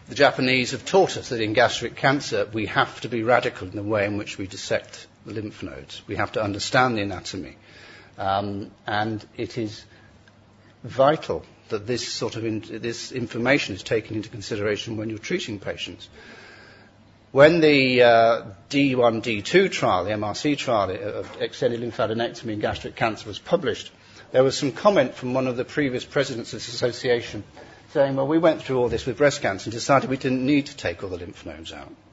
the Japanese have taught us that in gastric cancer we have to be radical in the way in which we dissect the lymph nodes. We have to understand the anatomy. And it is vital that this sort of this information is taken into consideration when you're treating patients. When the D1, D2 trial, the MRC trial of extended lymphadenectomy in gastric cancer was published, there was some comment from one of the previous presidents of this association saying, well, we went through all this with breast cancer and decided we didn't need to take all the lymph nodes out.